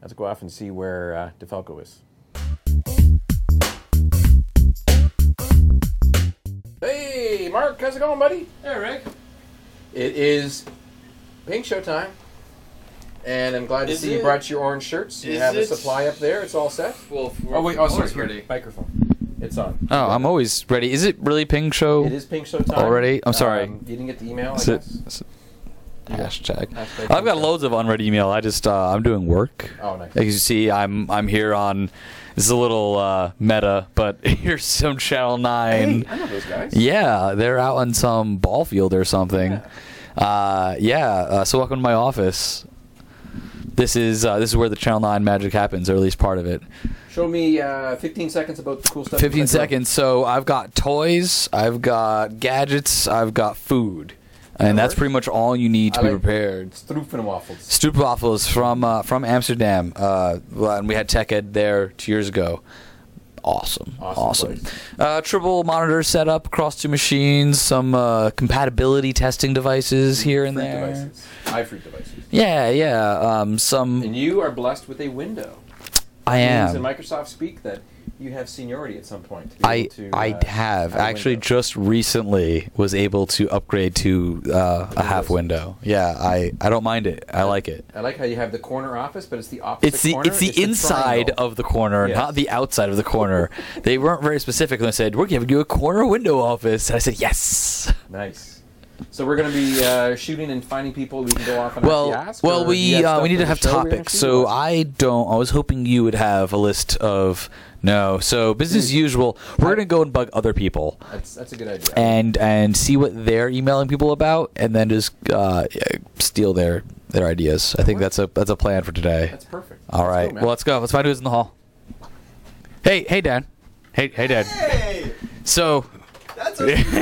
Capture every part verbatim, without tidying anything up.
Let's go off and see where uh, DeFalco is. Hey, Mark, how's it going, buddy? Hey, Rick. It is Pink Show time, and I'm glad to Is see it? you brought your orange shirts. You Is have a it? supply up there. It's all set. Well, Oh wait, oh sorry, ready. Here, microphone. It's on. Oh, I'm always ready. Is it really Pink Show? It is Pink Show time. Already? I'm sorry. Um, you didn't get the email, I Is it- guess? is it- Hashtag. Hashtag I've got Pink Show. loads of unread email. I just uh, I'm doing work. Oh, nice. As you see, I'm I'm here on. This is a little uh, meta, but here's some Channel Nine. Hey, I know those guys. Yeah, they're out on some ball field or something. Yeah. Uh, yeah. Uh, so welcome to my office. This is uh, this is where the Channel Nine magic happens, or at least part of it. Show me uh, fifteen seconds about the cool stuff. fifteen you put up. seconds. So I've got toys, I've got gadgets, I've got food, and That that's works. pretty much all you need to I be like- prepared. Stroopwafels. Stroopwafels from uh, from Amsterdam. Uh, well, and we had Tech Ed there two years ago. Awesome, Awesome awesome. place. Uh, triple monitor setup across two machines. Some uh, compatibility testing devices here and Freak there. devices. iFreak devices. Yeah, yeah. Um, some. And you are blessed with a window. I Means am. in Microsoft speak that you have seniority at some point. To be I able to, I uh, have a actually window. just recently was able to upgrade to uh, a half window. Yeah, I, I don't mind it. I like it. I like how you have the corner office, but it's the opposite It's the corner. it's the inside triangle. of the corner, Yes. not the outside of the corner. They weren't very specific when they said we're giving you a corner window office. And I said yes. Nice. So we're going to be uh, shooting and finding people we can go off and Well, actually ask? well, or do you we have uh, stuff we need for to the have show we're gonna topics. see? So What? I don't. I was hoping you would have a list of no. So business as usual. We're I- gonna go and bug other people. That's, that's a good idea. and and see what they're emailing people about, and then just uh, steal their their ideas. I think that's a that's a plan for today. That's perfect. All Let's right, go, man. well let's go. Let's find who's in the hall. Hey, hey, Dan. Hey, hey, Dan. Hey, So that's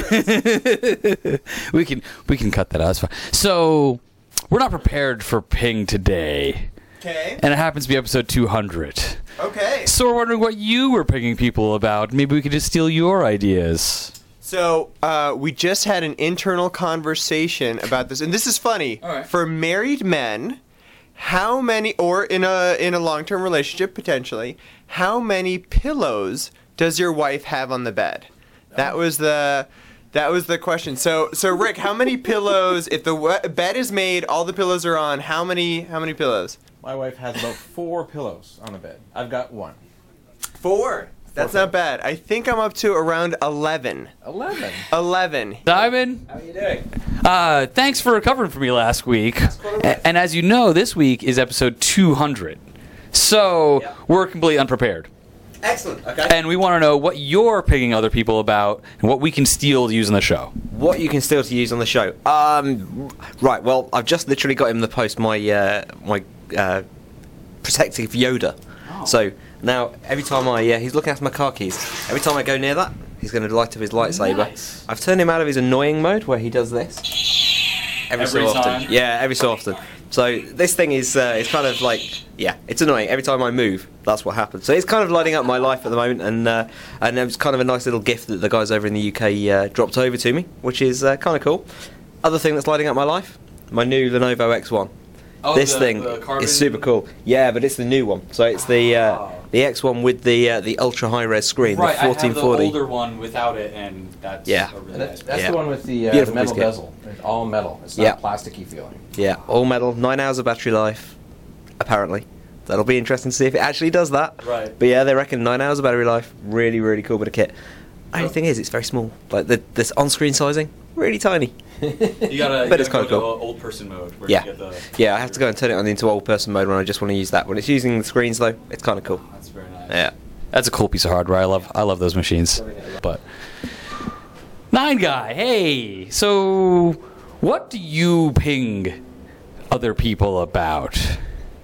a we can we can cut that out. It's fine. So we're not prepared for Ping today, okay. and it happens to be episode two hundred. Okay. So we're wondering what you were pinging people about. Maybe we could just steal your ideas. So uh, we just had an internal conversation about this, and this is funny. All right. For married men, how many, or in a in a long-term relationship potentially, how many pillows does your wife have on the bed? That was the that was the question. So so Rick, how many pillows? If the w- bed is made, all the pillows are on. How many how many pillows? My wife has about four pillows on the bed. I've got one. Four. That's not bad. I think I'm up to around eleven. Eleven. Eleven. Simon, How you doing? uh, thanks for covering for me last week. A- and as you know, this week is episode two hundred. So Yeah. we're completely unprepared. Excellent. Okay. And we want to know what you're picking other people about and what we can steal to use in the show. What you can steal to use on the show? Um, right. Well, I've just literally got him to post my uh, my uh, protective Yoda. So now every time I yeah, he's looking after my car keys. Every time I go near that, he's going to light up his lightsaber. Nice. I've turned him out of his annoying mode where he does this every, Every so time? often. Yeah, every so often. So this thing is uh, it's kind of like yeah, it's annoying. Every time I move, that's what happens. So it's kind of lighting up my life at the moment, and uh, and it was kind of a nice little gift that the guys over in the U K uh, dropped over to me, which is uh, kind of cool. Other thing that's lighting up my life, my new Lenovo X one. Oh, this the- thing the carbon- is super cool. Yeah, but it's the new one. So it's the uh, the X one with the uh, the ultra high res screen, Right, the fourteen forty. I have the older one without it, and that's Yeah. a really And nice that's that's Yeah. the one with the, uh, the Beautiful metal piece of kit. bezel. It's all metal. It's not Yeah. plasticky feeling. Yeah, all metal, nine hours of battery life, apparently. That'll be interesting to see if it actually does that. Right. But yeah, they reckon nine hours of battery life. Really, really cool bit of kit. Only Oh. thing is, it's very small. Like the this on-screen sizing, really tiny. You gotta, But it's kinda cool. old person mode. Where Yeah. You get the, Yeah, I have to go and turn it on into old person mode when I just want to use that. When it's using the screens though, it's kind of cool. That's very nice. Yeah. That's a cool piece of hardware. I love I love those machines. But Nine Guy, hey. So what do you ping other people about?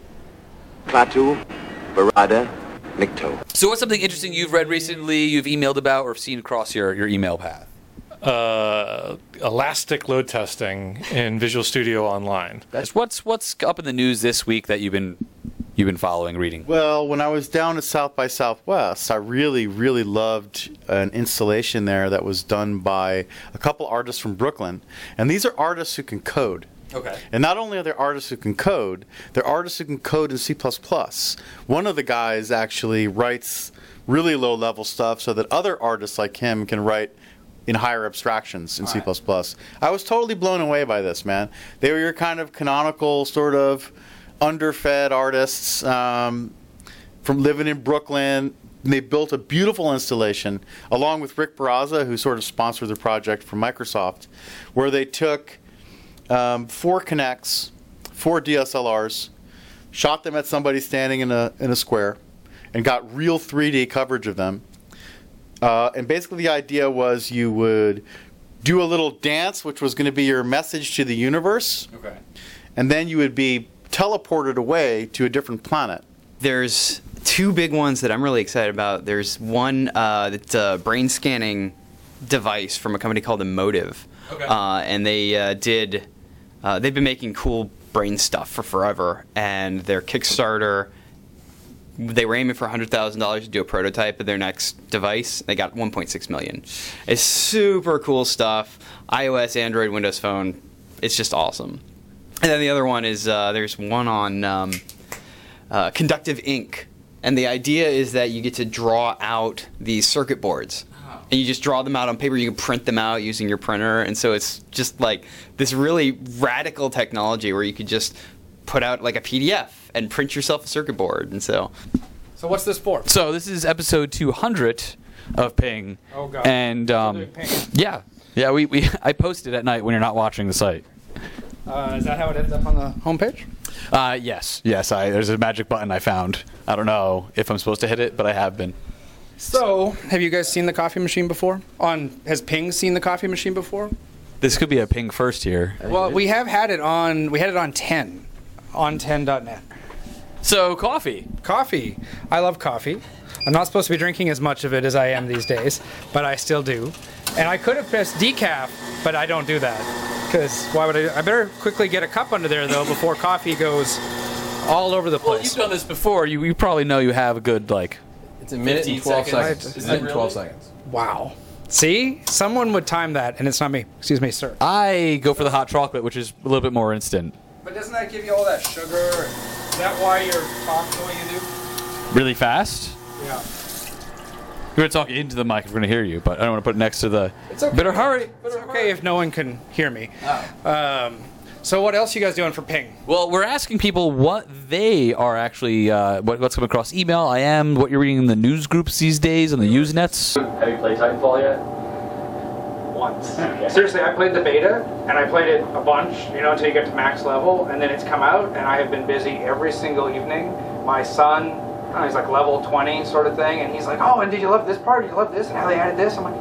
Klaatu, Barada, Nikto. So what's something interesting you've read recently, you've emailed about, or seen across your, your email path? uh, elastic load testing in Visual Studio Online. That's what's what's up in the news this week that you've been you've been following, reading. Well, when I was down at South by Southwest, I really, really loved an installation there that was done by a couple artists from Brooklyn. And these are artists who can code. Okay. And not only are there artists who can code, there are artists who can code in C plus plus. One of the guys actually writes really low-level stuff so that other artists like him can write in higher abstractions in All C right. plus plus. I was totally blown away by this, man. They were your kind of canonical, sort of underfed artists um, from living in Brooklyn. And they built a beautiful installation along with Rick Barraza, who sort of sponsored the project from Microsoft, where they took um, four Kinects, four D S L Rs, shot them at somebody standing in a in a square, and got real three D coverage of them. Uh, and basically the idea was you would do a little dance, which was going to be your message to the universe, Okay. and then you would be teleported away to a different planet. There's two big ones that I'm really excited about. There's one uh, that's a brain scanning device from a company called Emotive. Okay. Uh, and they uh, did, uh, they've been making cool brain stuff for forever. And their Kickstarter, they were aiming for one hundred thousand dollars to do a prototype of their next device. They got one point six million dollars. It's super cool stuff. iOS, Android, Windows Phone. It's just awesome. And then the other one is, uh, there's one on um, uh, conductive ink. And the idea is that you get to draw out these circuit boards. And you just draw them out on paper. You can print them out using your printer. And so it's just like this really radical technology where you could just put out like a P D F and print yourself a circuit board. And so, So what's this for? So this is episode two hundred of Ping. Oh, God. And um, We're doing Ping. yeah, yeah, we, we I posted at night when you're not watching the site. Uh, is that how it ends up on the homepage? Uh, yes, yes. I there's a magic button I found. I don't know if I'm supposed to hit it, but I have been. So, have you guys seen the coffee machine before? On has Ping seen the coffee machine before? This could be a Ping first here. Well, we have had it on. We had it on ten, on ten dot net. So coffee. Coffee. I love coffee. I'm not supposed to be drinking as much of it as I am these days, but I still do. And I could have pressed decaf, but I don't do that. Because why would I? I better quickly get a cup under there, though, before coffee goes all over the Well, you've place. done this before. You you probably know you have a good like. It's a minute and twelve seconds. seconds. Is A minute it and twelve really? seconds. Wow. See? Someone would time that, and it's not me. Excuse me, sir. I go for the hot chocolate, which is a little bit more instant. But doesn't that give you all that sugar? Is that why you're talking the way you do? Really fast. Yeah. We're gonna talk into the mic if we're gonna hear you, but I don't want to put it next to the. It's okay. Better hurry. It's okay if no one can hear me. Um, so what else you guys doing for Ping? Well, we're asking people what they are actually, uh, what, what's coming across email, I M, what you're reading in the news groups these days on the Usenets. Have you played Titanfall yet? Once. Seriously, I played the beta, and I played it a bunch, you know, until you get to max level, and then it's come out, and I have been busy every single evening. My son, I don't know, he's like level twenty sort of thing, and he's like, oh, and did you love this part? Did you love this? And how they added this? I'm like,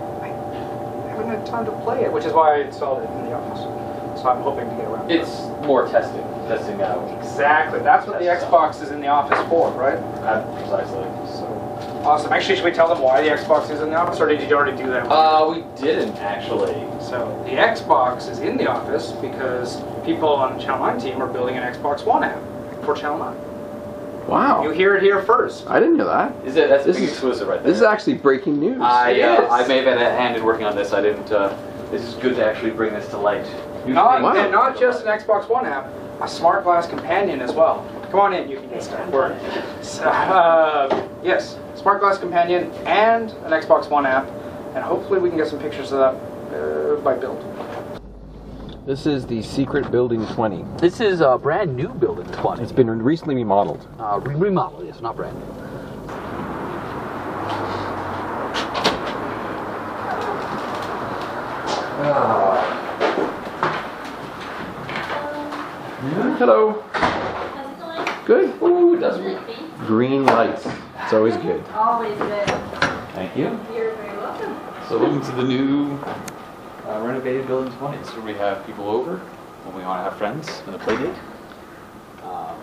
I haven't had time to play it, which is why I installed it in the office. So I'm hoping to get around to it. It's more testing, testing out. Exactly. That's what the Xbox is in the office for, right? Uh, precisely. So awesome. Actually, should we tell them why the Xbox is in the office, or did you already do that? Uh, we didn't actually. So the Xbox is in the office because people on the Channel nine team are building an Xbox One app for Channel nine. Wow. You hear it here first. I didn't know that. Is it? That's a This big is- exclusive right there. This is actually breaking news. I, It uh, is. I may have been handed working on this. I didn't. Uh, this is good to actually bring this to light. You Not, Wow. and not just an Xbox One app, a Smart Glass Companion as well. Come on in, you can get started. So, uh, yes, Smart Glass Companion and an Xbox One app, and hopefully we can get some pictures of that uh, by build. This is the Secret Building twenty. This is a brand new building twenty. It's been recently remodeled. Uh, remodeled, yes, not brand new. Hello. How's it going? Good. Ooh, it does. Green lights. It's always good. Always good. Thank you. You're very welcome. So welcome to the new uh, renovated building twenty. So we have people over when we want to have friends and a play date. Um,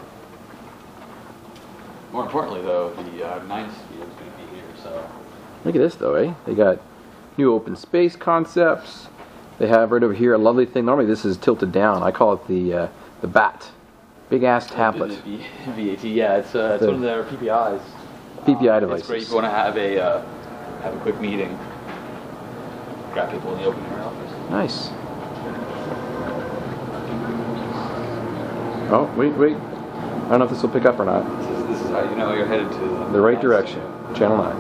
more importantly, though, the uh, nine studio is going to be here. So Look at this though, eh? They got new open space concepts. They have right over here a lovely thing. Normally this is tilted down. I call it the uh, the bat. Big ass tablet. The V A T, yeah, it's, uh, it's The- one of their P P Is. P P I Uh, devices. It's great if you want to have a uh, have a quick meeting. Grab people in the open air office. Nice. Oh, wait, wait. I don't know if this will pick up or not. This is, this is how you know you're headed to the, The right direction. Channel nine.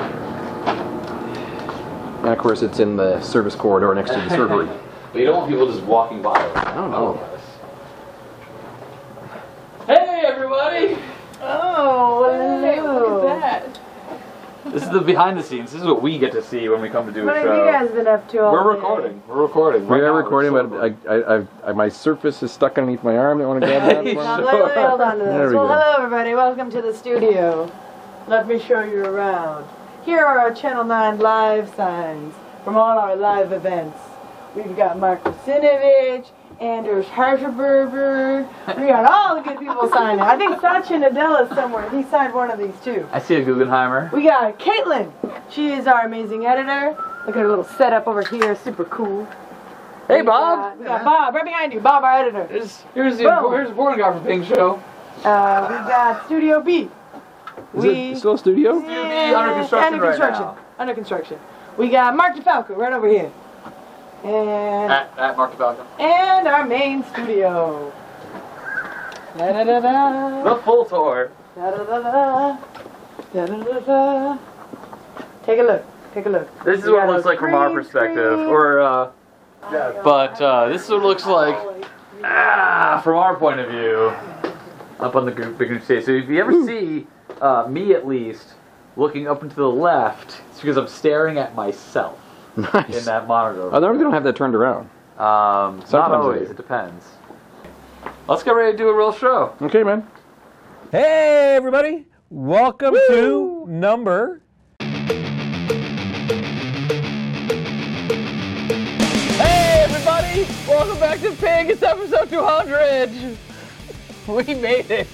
And of course, it's in the service corridor next to the servery. But you don't want people just walking by. I don't know. Hey, everybody! Oh, Hey, look at that. This is the behind the scenes. This is what we get to see when we come to do a What have show. you guys been up to all We're day? recording. We're recording. We Right are now, recording, we're but I, I, I, I, my surface is stuck underneath my arm. You want to grab that? for me? Now, wait, wait, hold on to There this. we Well, go. hello, everybody. Welcome to the studio. Let me show you around. Here are our Channel nine live signs from all our live events. We've got Mark Rasinovich, Anders Harscherberger. We got all the good people signing. I think Satya Nadella is somewhere. He signed one of these, too. I see a Guggenheimer. We got Caitlin. She is our amazing editor. Look at her little setup over here. Super cool. Hey, We Bob. got- We got Bob right behind you. Bob, our editor. Here's, here's the Boom. here's the porn guy from Ping Show. Uh, we got Studio B. Is We it still a studio? Yeah, under construction under right construction. now. Under construction. We got Mark DeFalco right over here. And At, at Mark DeFalco. and our main studio. Da da da da. The full tour. Da da da da. Da da da da. Take a look. Take a look. This is We what got it looks a like from our green perspective. screen. Or, uh, but uh, this is what it looks like ah, from our point of view. Up on the group, big group stage. So if you ever see uh, me, at least, looking up and to the left, it's because I'm staring at myself Nice. in that monitor. Oh, they don't have that turned around. Um, not Sometimes always. they do. It depends. Let's get ready to do a real show. Okay, man. Hey, everybody. Welcome to number... Hey, everybody. Welcome back to Ping. It's episode two hundred. We made it.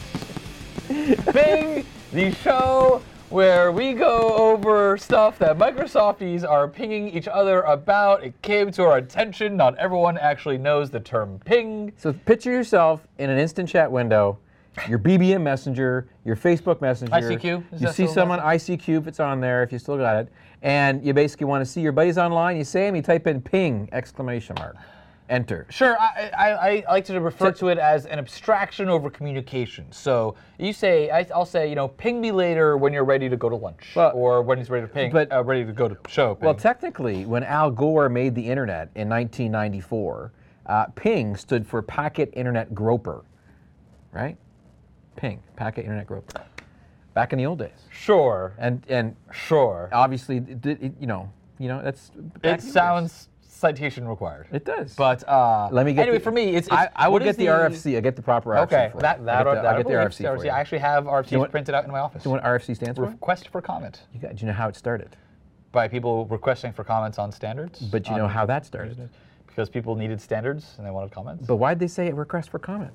Ping, the show where we go over stuff that Microsofties are pinging each other about. It came to our attention. Not everyone actually knows the term ping. So picture yourself in an instant chat window, your B B M Messenger, your Facebook Messenger. I C Q? Is You that see still someone, I C Q if it's on there, if you still got it, and you basically want to see your buddies online, you say them, you type in ping, exclamation mark, enter. Sure, I, I, I like to refer to it as an abstraction over communication. So you say, I, I'll say, you know, ping me later when you're ready to go to lunch, Well, or when he's ready to ping, but- uh, ready to go to show. Ping. Well, technically, when Al Gore made the internet in nineteen ninety-four, uh, ping stood for Packet Internet Groper, right? Ping, Packet Internet Groper. Back in the old days. Sure, And and sure. obviously, it, it, you know, you know, that's. back It in the old days. sounds citation required. It does. But uh, Let me get anyway, the- for me, it's, it's I, I will what get is the, R F C. I get the proper R F C. Okay, for you. that that I or get the, that I get the R F C. For you. I actually have R F Cs know what- printed out in my office. Do you know what R F C stands for? Request for comment You got, do you know how it started? by people requesting for comments on standards. But you know on- how that started? Because people needed standards and they wanted comments. But why'd they say request for comment?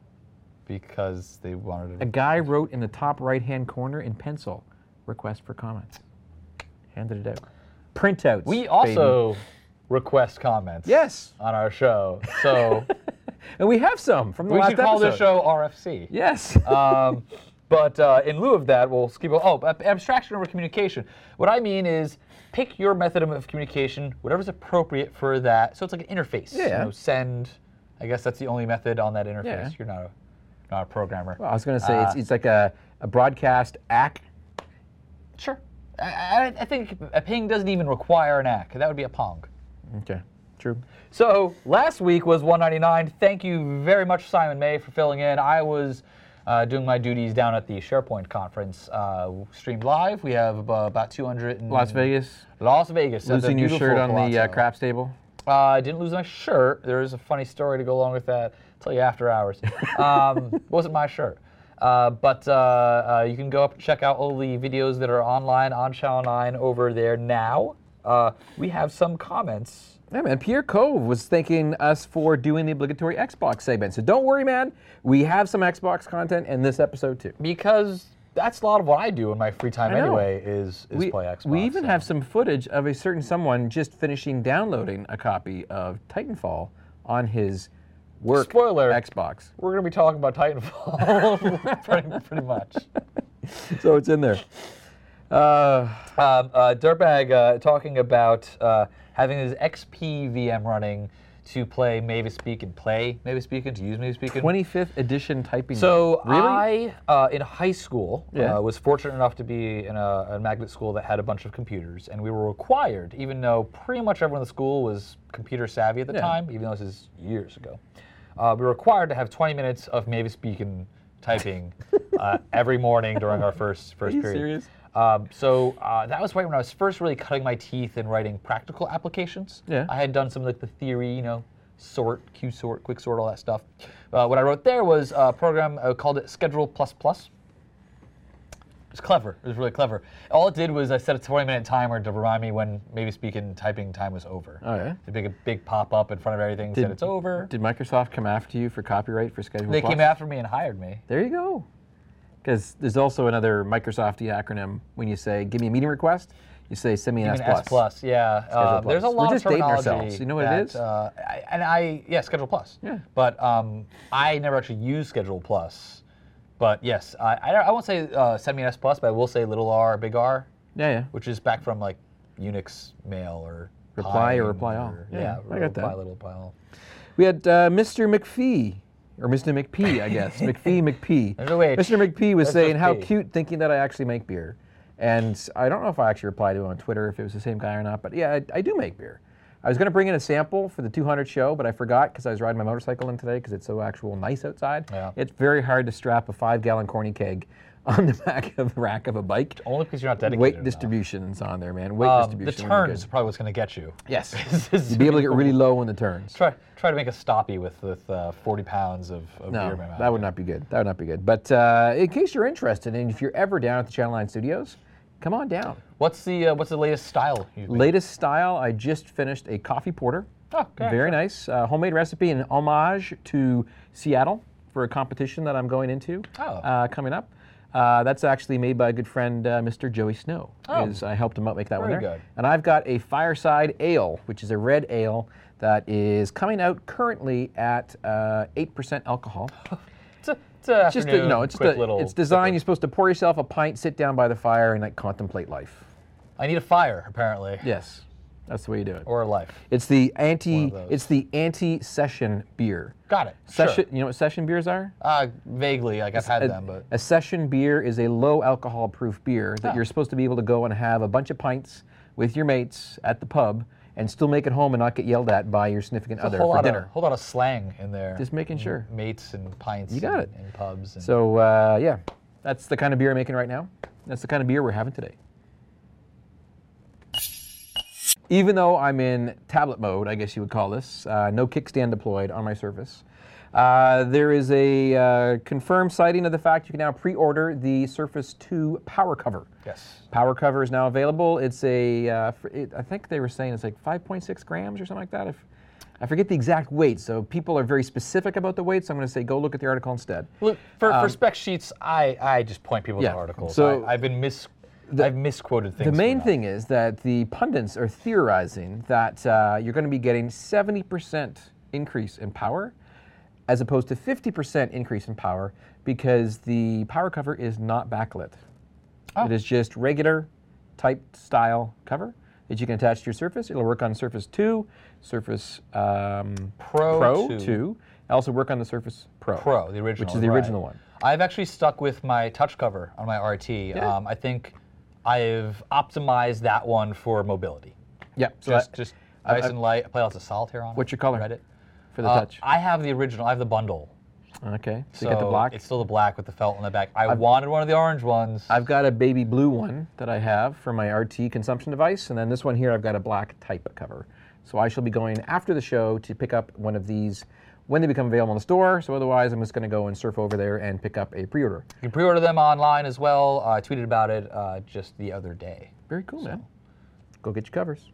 Because they wanted A to. guy wrote in the top right-hand corner in pencil, request for comment. Handed it out. Printouts. We baby. also request comments. Yes. On our show, so And we have some from the we last should call this episode. show R F C. Yes. Um, but uh, in lieu of that, we'll skip. Oh, ab- abstraction over communication. What I mean is, pick your method of communication, whatever's appropriate for that. So it's like an interface. Yeah. You know, send. I guess that's the only method on that interface. Yeah. You're not a not a programmer. Well, I was going to say Uh, it's, it's like a, a broadcast act. Sure. I, I, I think a ping doesn't even require an A C. That would be a pong. Okay. True. So last week was one ninety-nine. Thank you very much, Simon May, for filling in. I was uh, doing my duties down at the SharePoint conference, uh, streamed live. We have uh, about two hundred. And Las Vegas. Las Vegas. at the Losing your beautiful shirt on the uh, Palazzo. craps table. Uh, I didn't lose my shirt. There is a funny story to go along with that. I'll tell you after hours. Um, it wasn't my shirt. Uh, but uh, uh, you can go up and check out all the videos that are online on Channel nine over there now. Uh, we have some comments. Yeah, man. Pierre Cove was thanking us for doing the obligatory Xbox segment. So don't worry, man. We have some Xbox content in this episode, too. Because that's a lot of what I do in my free time I know. anyway, is, is we, play Xbox. we even so. have some footage of a certain someone just finishing downloading a copy of Titanfall on his work Spoiler. Xbox. We're going to be talking about Titanfall pretty, pretty much. So it's in there. Uh, Um, uh, Dirtbag uh, talking about uh, having his X P V M running to play Mavis Beacon, play Mavis Beacon, to use Mavis Beacon. twenty-fifth edition typing. So really? I, uh, in high school, Yeah. uh, was fortunate enough to be in a, a magnet school that had a bunch of computers, and we were required, even though pretty much everyone in the school was computer savvy at the Yeah. time, even though this is years ago, uh, we were required to have twenty minutes of Mavis Beacon typing uh, every morning during our first first Are you period. serious? Um, so uh, that was right when I was first really cutting my teeth in writing practical applications. Yeah. I had done some of like the theory, you know, sort, Q sort, quick sort, all that stuff. Uh, what I wrote there was a program, I called it Schedule Plus Plus. It was clever. It was really clever. All it did was I set a twenty minute timer to remind me when Mavis Beacon typing time was over. Oh yeah. A big, a big pop up in front of everything said it's over. Did Microsoft come after you for copyright for Schedule They Plus? came after me and hired me. There you go. Because there's also another Microsofty acronym when you say, give me a meeting request, you say, send me an Even S plus. S plus, yeah. Uh, Schedule there's a Plus. lot We're of just dating terminology. ourselves. You know what that, it is? Uh, I, and I, yeah, Schedule Plus. Yeah. But um, I never actually used Schedule Plus. But yes, I, I, I won't say uh, send me an S plus, but I will say little r, big R. Yeah, yeah. Which is back from like Unix mail or Reply or Pine reply all. or- Yeah, Yeah, I got reply that. little, reply all. We had uh, Mister McPhee, or Mister McP, I guess. McPhee, McP. There's a H. Mister McP was There's saying, just how P. cute, thinking that I actually make beer. And I don't know if I actually replied to him on Twitter, if it was the same guy or not, but yeah, I, I do make beer. I was going to bring in a sample for the two hundred show, but I forgot because I was riding my motorcycle in today because it's so actual nice outside. Yeah. It's very hard to strap a five-gallon corny keg on the back of the rack of a bike. Only because you're not dedicated Weight enough. distribution's on there, man. Weight Um, distribution. the would be turns good. is probably what's going to get you. Yes. Is You'd be able to get really really cool. low in the turns. Try try to make a stoppie with with uh, forty pounds of, of beer. No, in my mouth. that would not be good. That would not be good. But uh, in case you're interested, and if you're ever down at the Channel nine Studios, come on down. What's the uh, what's the latest style you've made? Latest style, I just finished a coffee porter. Oh, okay, Very sure. nice. Uh, homemade recipe, an homage to Seattle for a competition that I'm going into Oh. uh, coming up. Uh, that's actually made by a good friend, uh, Mister Joey Snow. Oh. Is, I helped him out make that one Very there. good. And I've got a Fireside Ale, which is a red ale that is coming out currently at uh, eight percent alcohol. It's a, it's a It's just a, you know, it's, quick the, little it's designed. You're supposed to pour yourself a pint, sit down by the fire, and like contemplate life. I need a fire, apparently. Yes, that's the way you do it. Or a life. It's the anti. One of those. It's the anti-session beer. Got it. Session. Sure. You know what session beers are? Uh, vaguely, like I've had a, them, but a session beer is a low alcohol proof beer that Ah. you're supposed to be able to go and have a bunch of pints with your mates at the pub and still make it home and not get yelled at by your significant there's a other whole for lot dinner. of whole lot of slang in there. Just making sure. Mates and pints. You got and, it. And pubs. And So uh, yeah, that's the kind of beer I'm making right now. That's the kind of beer we're having today. Even though I'm in tablet mode, I guess you would call this, uh, no kickstand deployed on my Surface, uh, there is a uh, confirmed sighting of the fact you can now pre-order the Surface two power cover. Yes. Power cover is now available. It's a, uh, for it, I think they were saying it's like five point six grams or something like that. If, I forget the exact weight, so people are very specific about the weight, so I'm going to say go look at the article instead. Look, for, Um, for spec sheets, I, I just point people yeah, to articles. so I, I've been mis the- I've misquoted things. The main from thing is that the pundits are theorizing that uh, you're going to be getting seventy percent increase in power as opposed to fifty percent increase in power because the power cover is not backlit. Oh. It is just regular type style cover that you can attach to your Surface. It'll work on Surface two, Surface um, Pro two. two. It'll also work on the Surface Pro. Pro, the original, Which is the right. original one. I've actually stuck with my touch cover on my R T. Yeah. Um, I think I've optimized that one for mobility. Yeah. So Just, that- just I- nice I- and light. I play lots of solitaire on it. What's your color? Reddit. for the Uh, touch. I have the original. I have the bundle. Okay. So, So you got the black? It's still the black with the felt on the back. I I've- wanted one of the orange ones. I've got a baby blue one that I have for my R T consumption device, and then this one here I've got a black type cover. So I shall be going after the show to pick up one of these when they become available in the store. So otherwise, I'm just going to go and surf over there and pick up a pre-order. You can pre-order them online as well. Uh, I tweeted about it uh, just the other day. Very cool, man. Go get your covers.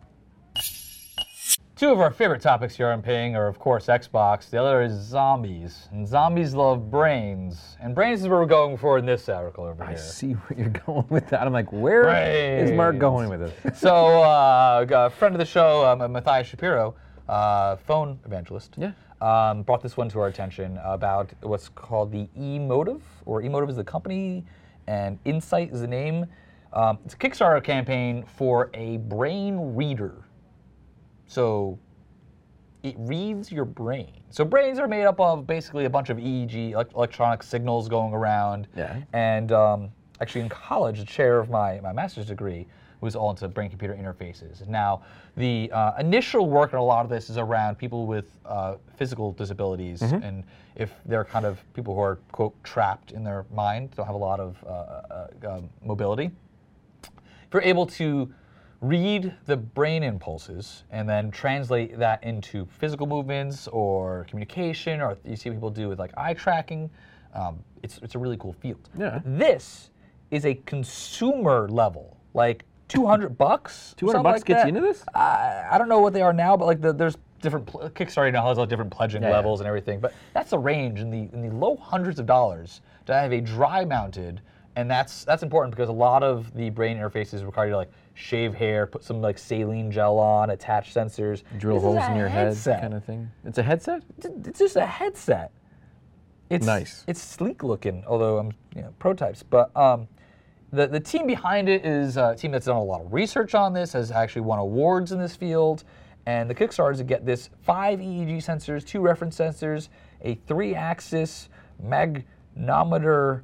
Two of our favorite topics here on Ping are, of course, Xbox. The other is zombies. And zombies love brains. And brains is where we're going for in this article over I here. see where you're going with that. I'm like, where is Mark Brains. going with this? So, uh, a friend of the show, um, Matthias Shapiro, uh, phone evangelist, yeah. um, brought this one to our attention about what's called the eMotive, or eMotive is the company, and Insight is the name. Um, it's a Kickstarter campaign for a brain reader. So, it reads your brain. So brains are made up of basically a bunch of E E G, elect- electronic signals going around. Yeah. And um, actually in college, the chair of my, my master's degree was all into brain-computer interfaces. Now, the uh, initial work on a lot of this is around people with uh, physical disabilities, Mhm. and if they're kind of people who are, quote, trapped in their mind, don't have a lot of uh, uh, um, mobility. If you're able to read the brain impulses and then translate that into physical movements or communication, or you see people do with like eye tracking, um, it's, it's a really cool field. Yeah. This is a consumer level, like two hundred bucks. two hundred something bucks like gets that. you into this? I, I don't know what they are now, but like the, there's different pl- Kickstarter now has all different pledging Yeah, yeah. levels and everything. But that's the range in the in the low hundreds of dollars to have a dry mounted, and that's that's important because a lot of the brain interfaces require you to like shave hair, put some like saline gel on, attach sensors, Drill This is holes a in your headset. head kind of thing. It's a headset? It's just a headset. It's Nice. It's sleek looking, although I'm you know, prototypes, but um. The, the team behind it is a team that's done a lot of research on this, has actually won awards in this field, and the Kickstarter is to get this five E E G sensors, two reference sensors, a three-axis magnometer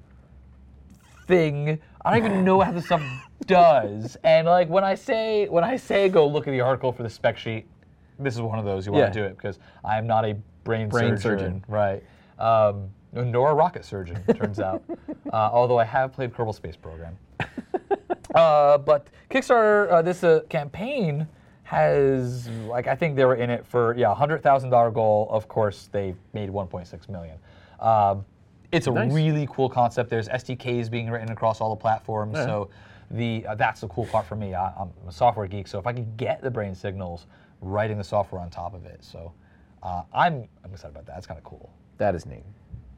thing. I don't even know how this stuff does. And like when I say when I say go look at the article for the spec sheet, this is one of those you want Yeah. to do it because I am not a brain, Brain surgeon, surgeon. right? Um, nor a rocket surgeon, it turns out. Uh, although I have played Kerbal Space Program. uh, but Kickstarter, uh, this uh, campaign has, like, I think they were in it for, yeah, a one hundred thousand dollars goal. Of course, they made one point six million dollars. Um, it's a Nice. really cool concept. There's S D Ks being written across all the platforms. Yeah. So the uh, that's the cool part for me. I, I'm a software geek, so if I could get the brain signals, writing the software on top of it. So uh, I'm, I'm excited about that. That's kind of cool. That is neat.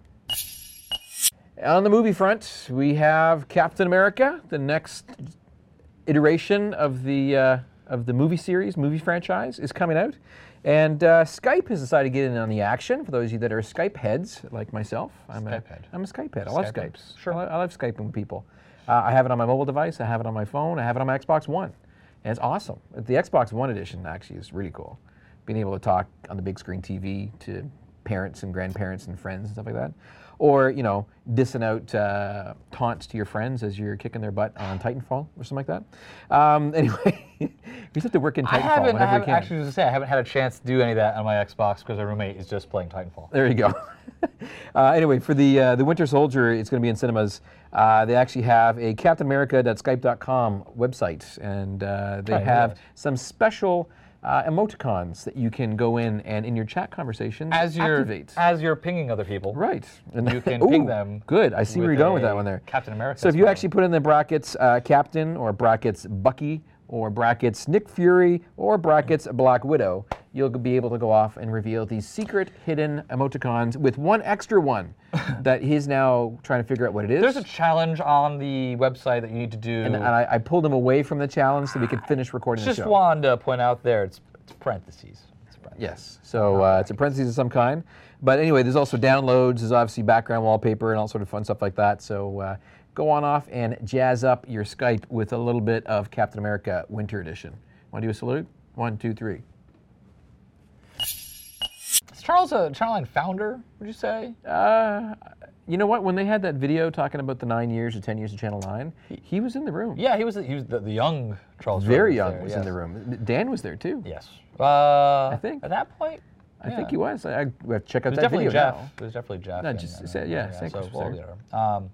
On the movie front, we have Captain America, the next iteration of the uh, of the movie series, movie franchise, is coming out. And uh, Skype has decided to get in on the action. For those of you that are Skype heads, like myself, I'm Skype a, head. I'm a Skype head. I love Skype head. Skypes. Sure. I, lo- I love Skyping with people. Uh, I have it on my mobile device. I have it on my phone. I have it on my Xbox One. And it's awesome. The Xbox One edition actually is really cool. Being able to talk on the big screen T V to parents and grandparents and friends and stuff like that. Or, you know, dissing out uh, taunts to your friends as you're kicking their butt on Titanfall or something like that. Um, anyway, you just have to work in Titanfall I haven't, whenever I haven't you can. actually to say I haven't had a chance to do any of that on my Xbox because my roommate is just playing Titanfall. There you go. uh, anyway, for the uh, the Winter Soldier, it's going to be in cinemas. Uh, they actually have a captain america dot skype dot com website, and uh, they Oh, have yes. some special uh, emoticons that you can go in and in your chat conversations As you're activate. as you're pinging other people, Right. And you can Ooh, ping them. Good. I see where with you're going with a that one there. Captain America. So if you actually put in the brackets uh, Captain or brackets Bucky or brackets Nick Fury or brackets Black Widow, you'll be able to go off and reveal these secret hidden emoticons with one extra one that he's now trying to figure out what it is. there's a challenge on the website that you need to do. and, and I, I pulled him away from the challenge so we could finish recording just the show. wanted to point out there, it's, it's parentheses. It's parentheses. Yes. So uh, it's a parentheses of some kind. But anyway, there's also downloads. There's obviously background wallpaper and all sort of fun stuff like that. So uh, go on off and jazz up your Skype with a little bit of Captain America Winter Edition. Want to do a salute? One, two, three. Is Charles a Channel nine founder, would you say? Uh, you know what? When they had that video talking about the nine years or ten years of Channel nine, he, he was in the room. Yeah, he was, he was the, the young Charles. Very Rose young there, was yes. in the room. Dan was there too. Yes. Uh, I think. At that point? I yeah. think he was. I, I we have to check It out was that definitely video Jeff. now. It was definitely Jeff. No, and- just and- say- yeah, yeah, Saint so Chris we'll there. get her. Um,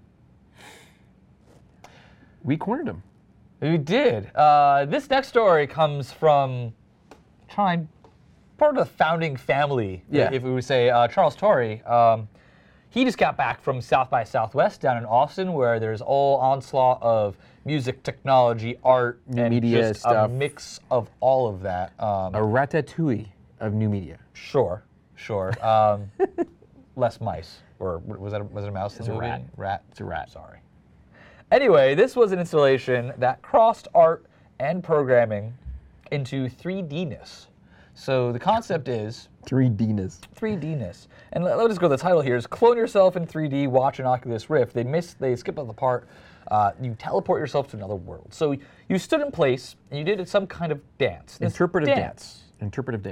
We cornered him. We did. Uh, this next story comes from trying part of the founding family, Yeah. if we would say uh, Charles Torrey. Um, he just got back from South by Southwest down in Austin, where there's all onslaught of music, technology, art, New and media just stuff. a mix of all of that. Um, A ratatouille of new media. Sure, sure. Um, less mice, or was that a, was it a mouse? in It's the a movie? rat. Rat. It's a rat. Sorry. Anyway, this was an installation that crossed art and programming into three D-ness. So the concept is three D-ness. three D-ness. And let, let us go. The title here is Clone Yourself in three D, Watch an Oculus Rift. They miss, they skip out the part, uh, you teleport yourself to another world. So you stood in place and you did some kind of dance. This Interpretive dance. Interpretive dance.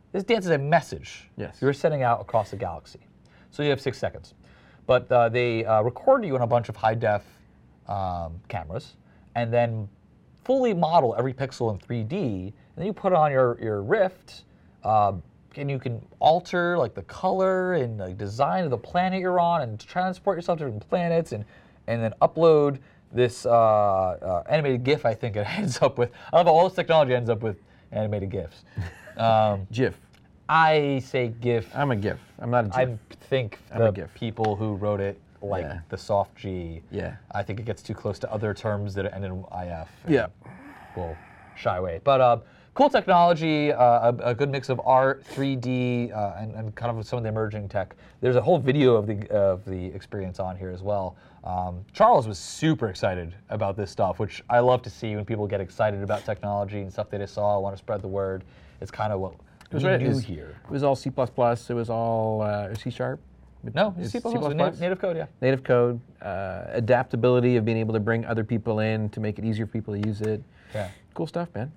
this dance is a message. Yes. You're sending out across the galaxy. So you have six seconds. But uh, they uh, record you on a bunch of high-def um, cameras, and then fully model every pixel in three D, and then you put it on your, your Rift, uh, and you can alter like the color and the design of the planet you're on, and transport yourself to different planets, and, and then upload this uh, uh, animated GIF, I think it ends up with. I love how all this technology ends up with animated GIFs. Um, GIF. I say GIF. I'm a GIF. I'm not a GIF. I think I'm a the GIF. people who wrote it like Yeah. the soft G. Yeah. I think it gets too close to other terms that end in I F. and Yeah. We'll shy away. But uh, cool technology, uh, a, a good mix of art, three D, uh, and, and kind of some of the emerging tech. There's a whole video of the of the experience on here as well. Um, Charles was super excited about this stuff, which I love to see when people get excited about technology and stuff they just saw, want to spread the word. It's kind of what It was, we right, it do was, here. it was all C plus plus. It was all uh, C sharp. No, It's C plus plus, native, native code, yeah. Native code, uh, adaptability of being able to bring other people in to make it easier for people to use it. Yeah. Cool stuff, man.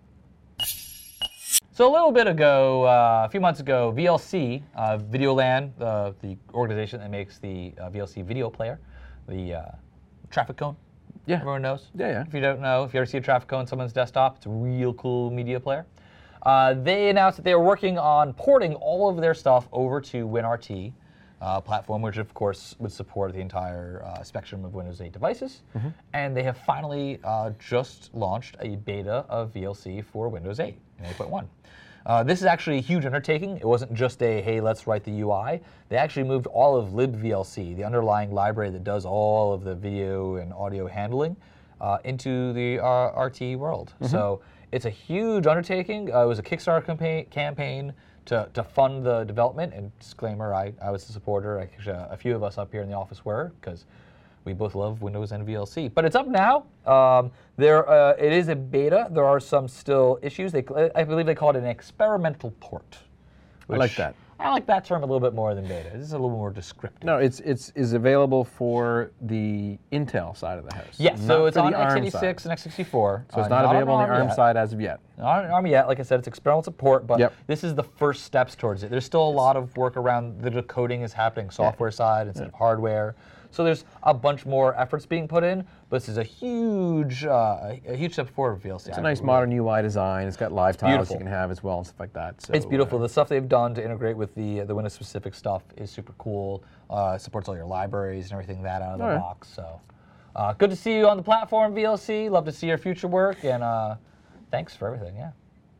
So a little bit ago, uh, a few months ago, V L C, uh, Videoland, uh, the organization that makes the uh, V L C video player, the uh, traffic cone. Yeah. Everyone knows. Yeah, yeah. If you don't know, if you ever see a traffic cone on someone's desktop, it's a real cool media player. Uh, they announced that they were working on porting all of their stuff over to WinRT uh, platform, which of course would support the entire uh, spectrum of Windows eight devices. Mm-hmm. And they have finally uh, just launched a beta of V L C for Windows eight in eight point one. Uh, this is actually a huge undertaking. It wasn't just a, hey, let's write the U I. They actually moved all of libVLC, the underlying library that does all of the video and audio handling, uh, into the uh, R T world. Mhm. So it's a huge undertaking. Uh, it was a Kickstarter campaign, campaign to, to fund the development. And disclaimer, I, I was a supporter. Actually, a few of us up here in the office were, because we both love Windows and V L C. But it's up now. Um, there, uh, it is a beta. There are some still issues. They, I believe they call it an experimental port. I like which that. I like that term a little bit more than beta. This is a little more descriptive. No, it's it's is available for the Intel side of the house. Yes, not so it's for on the ARM x eighty-six side. and x sixty-four. So it's Uh, not available on the ARM yet. side as of yet. Not on ARM yet. Like I said, it's experimental support, but Yep. this is the first steps towards it. There's still a lot of work around the decoding is happening software side instead of hardware. So there's a bunch more efforts being put in, but this is a huge, uh, a huge step forward for V L C. It's a I nice really- modern U I design. It's got live tiles beautiful. you can have as well and stuff like that. So It's beautiful. uh, The stuff they've done to integrate with the the Windows specific stuff is super cool. Uh, supports all your libraries and everything that out of the All right. box. So uh, good to see you on the platform, V L C. Love to see your future work, and uh, thanks for everything. Yeah.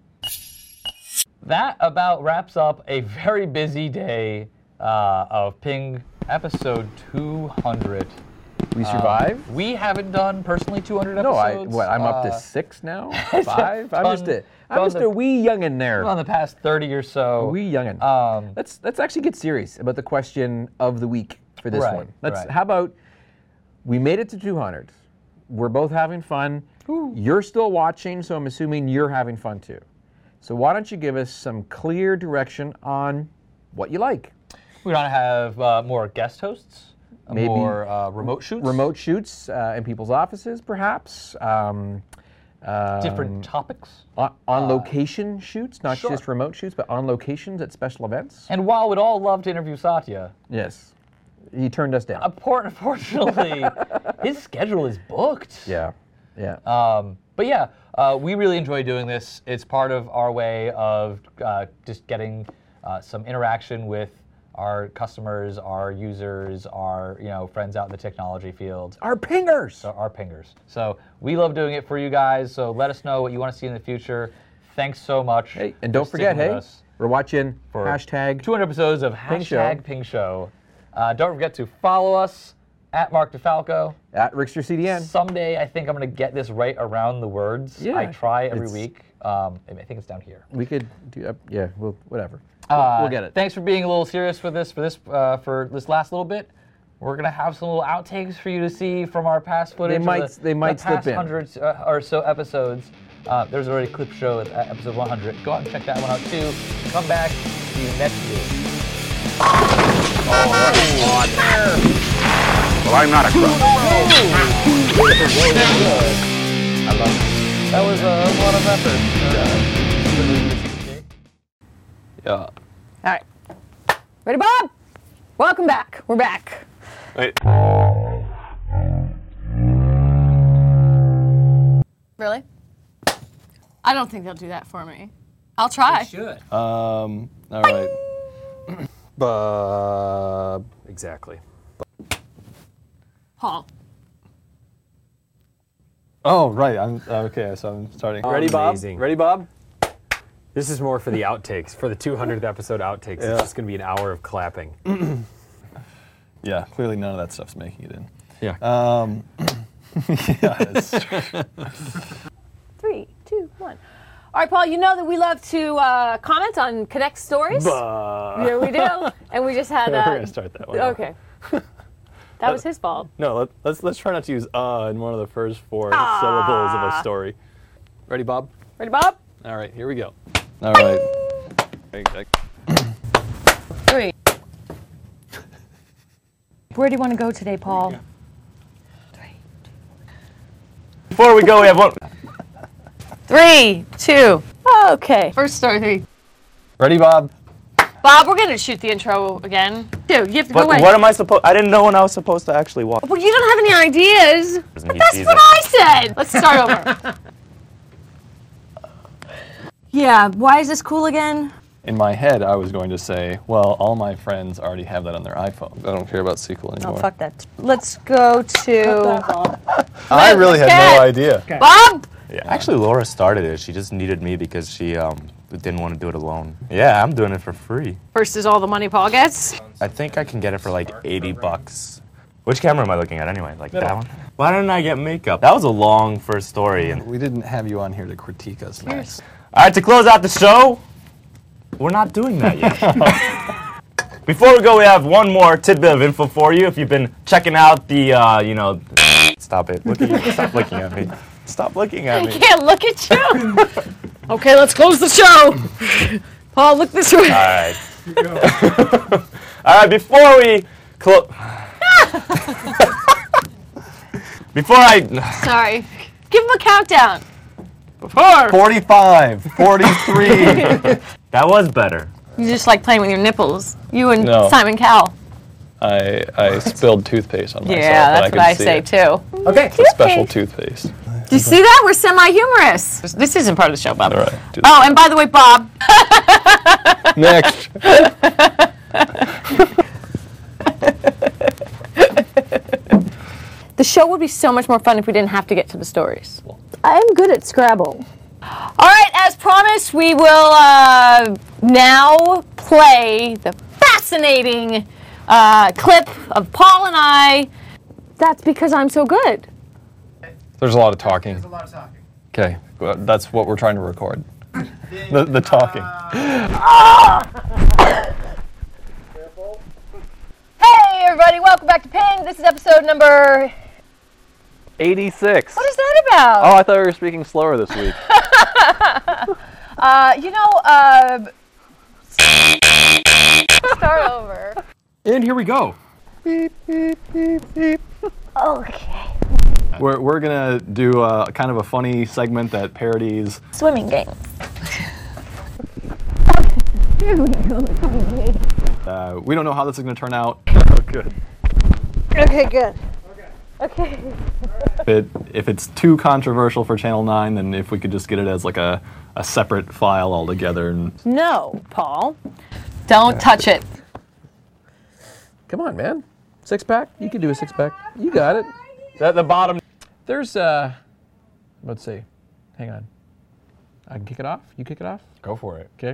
That about wraps up a very busy day uh, of Ping episode two hundred. We Uh, survived? we haven't done personally two hundred No, I episodes. what? I'm up to Uh, six now. Five. I'm just a done- I'm done just the- a wee youngin there. on the past thirty or so. A wee youngin. Um, let's let's actually get serious about the question of the week for this Right, one. Let's. right. How about we made it to two hundred. We're both having fun. You're still watching, so I'm assuming you're having fun too. So why don't you give us some clear direction on what you like? We want to have uh, more guest hosts, uh, Maybe more uh, remote shoots, Remote shoots uh, in people's offices, perhaps. Um, different um, topics. On, on location shoots, not sure. just remote shoots, but on locations at special events. And while we'd all love to interview Satya, Yes. He turned us down. appor- unfortunately, his schedule is booked. Yeah. Yeah. Um, but yeah, uh, we really enjoy doing this. It's part of our way of uh, just getting uh, some interaction with our customers, our users, our you know friends out in the technology field. Our pingers. So our pingers. So we love doing it for you guys. So let us know what you want to see in the future. Thanks so much. Hey, and don't for forget, sticking hey, with us we're watching for hashtag two hundred episodes of Ping Show. hashtag Ping Show. Uh, don't forget to follow us at Mark DeFalco. at Rickster C D N. Someday I think I'm going to get this right around the words. Yeah, I try every it's- week. Um, I think it's down here. We could do, uh, yeah, we'll, whatever. We'll, Uh, we'll get it. Thanks for being a little serious for this for this uh, for this last little bit. We're gonna have some little outtakes for you to see from our past footage. of might- the, they might the slip past in. hundred uh, or so episodes. Uh, there's already a clip show at uh, episode one hundred. Go out and check that one out too. Come back. See you next week. Well, I'm not a crook. I love it. That was uh, a lot of effort. Uh, Yeah. All right. Ready, Bob? Welcome back. We're back. Wait. Really? I don't think they'll do that for me. I'll try. They should. Um. All right. Bob. Exactly. Paul. Oh, right. I'm okay. So I'm starting. Ready, Bob? Amazing. Ready, Bob? This is more for the outtakes. For the two hundredth episode outtakes, Yeah. it's just going to be an hour of clapping. Yeah. Clearly, none of that stuff's making it in. Yeah. Um. yeah. It's Three, two, one. All right, Paul, you know that we love to uh, comment on Connect stories. Bah. Yeah, we do. And we just had. We're Uh, gonna start that one. Okay. That was his fault. No, let, let's let's try not to use "uh" in one of the first four Ah. syllables of a story. Ready, Bob? Ready, Bob? All right, here we go. All right. Three. Where do you want to go today, Paul? Before we go, we have one. Three, two. Okay. First story. Ready, Bob? Bob, we're going to shoot the intro again. Dude, you have to But go away. what am I supposed? I didn't know when I was supposed to actually walk. Well, you don't have any ideas. Doesn't he That's see what that? I said. Let's start over. Yeah, why is this cool again? In my head, I was going to say, well, all my friends already have that on their iPhone. I don't care about S Q L Oh, anymore. fuck that. Let's go to... I really had Cat. no idea. Bob! Yeah. Actually, Laura started it. She just needed me because she um, didn't want to do it alone. Yeah, I'm doing it for free. First is all the money Paul gets. I think I can get it for like eighty bucks. Which camera am I looking at anyway? Like that one? Why didn't I get makeup? That was a long first story. And We didn't have you on here to critique us, Max. all right, to close out the show, we're not doing that yet. Before we go, we have one more tidbit of info for you. If you've been checking out the, uh, you know, stop it. Look at you. Stop looking at me. Stop looking at I me. can't look at you. Okay, let's close the show. Paul, look this way. All right. All right, before we close. Before I. Sorry. Give him a countdown. Before. forty-five, forty-three. That was better. You just like playing with your nipples. You and No. Simon Cowell. I I spilled toothpaste on myself. Yeah, but that's I what could I see say it. too. Okay. It's a special toothpaste. Do you see that? We're semi-humorous. This isn't part of the show, Bob. All right. Oh, and by the way, Bob. Next. The show would be so much more fun if we didn't have to get to the stories. I'm good at Scrabble. All right, as promised, we will uh, now play the fascinating uh, clip of Paul and I. That's because I'm so good. There's a lot of talking. There's a lot of talking. Okay, well, that's what we're trying to record. the the talking. Hey, everybody, welcome back to Ping. This is episode number... eighty-six. What is that about? Oh, I thought we were speaking slower this week. uh, you know, uh... start over. And here we go. Beep, beep, beep, beep. Okay. We're, we're gonna do a, kind of a funny segment that parodies Swimming game. uh, we don't know how this is gonna turn out. Oh, good. Okay, good. Okay. If, it, if it's too controversial for Channel nine, then if we could just get it as like a, a separate file altogether. And No, Paul. Don't touch it. Come on, man. Six pack? You can do a six pack. You got it. At the bottom. There's, uh, let's see. Hang on. I can kick it off? You kick it off? Go for it. Okay.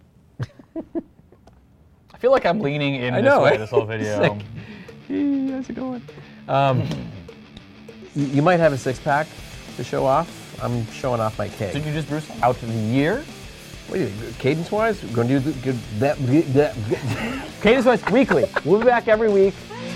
I feel like I'm leaning in I this know, way eh? this whole video. Sick. Hey, how's it going? Um, you, you might have a six pack to show off. I'm showing off my keg. Didn't you just Bruce? Out to the year? What do you, cadence wise? We're going to do the, good, that, that, cadence wise weekly. We'll be back every week.